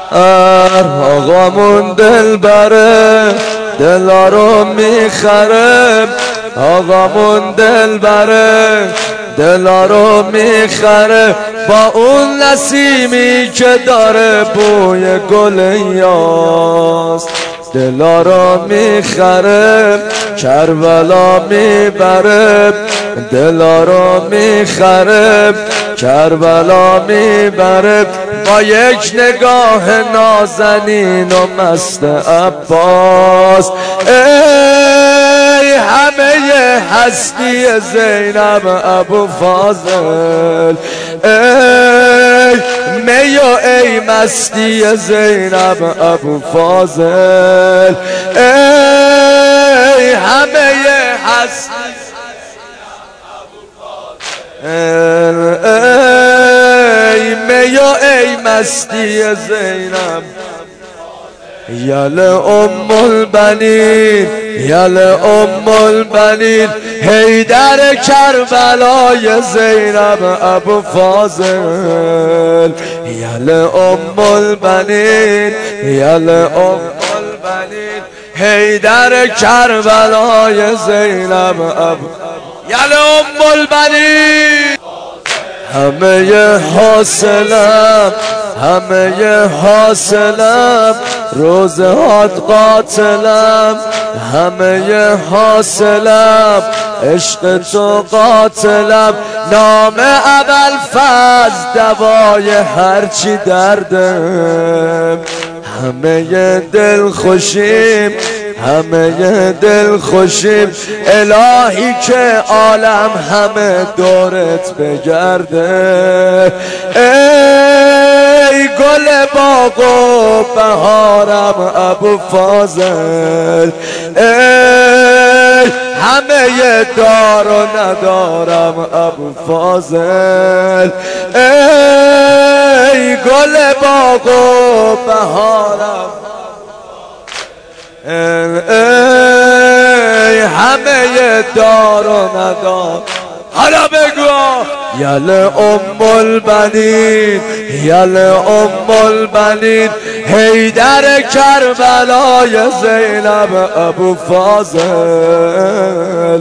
آقامون دل بره دلا رو میخره، آقامون دل بره دلا رو میخره، با اون نسیمی که داره بوی گل یاس دلا رو میخره، کربلا میبره دلا رو میخره، کربلا میبره، با یک نگاه نازنین و مست عباس. ای همه هستی زینب ابو فاضل، ای می و ای مستی زینب ابو فاضل، ای همه هستی ای می و ای مستی زینب. یل ام البنین یل ام البنین، حیدر کربلای زینب ابو فاضل. یل ام البنین یل ام البنین، حیدر کربلای زینب ابو. یل ام البنین، همه حاصلم همه حاصلم، روزهات قاتلم همه حاصلم، عشق تو قاتلم، نام ابوالفضل دوای هرچی دردم، همه دل خوشیم همه دل خوشیم، الهی که عالم همه دورت بگرده. ای گل باغ و بهارم ابو فاضل، ای همه دار و ندارم ابو فاضل، ای گل باغ و بهارم، ای همه دار و ندار. حالا بگو یل ام البنین یل ام البنین، حیدر کربلای زینب ابو فاضل.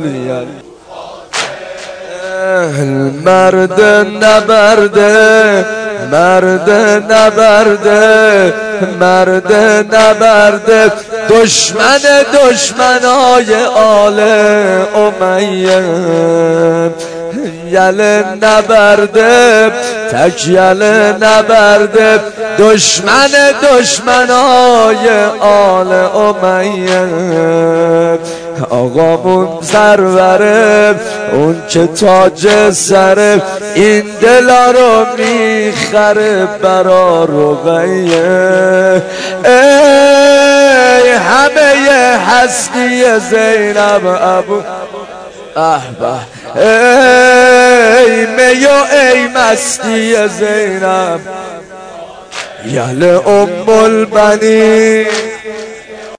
مرد نبرده مرد نبرده مرد نبرده، دشمن دشمنای آل امیه. یل نبرده تک یل نبرده، دشمن دشمنای آل امیه. آقامون سروره اون که تاج سره، این دلا رو میخره برا رقیه. ای همه هستی زینب ابو احبه، ای می و ای مستی زینب. یل ام البنین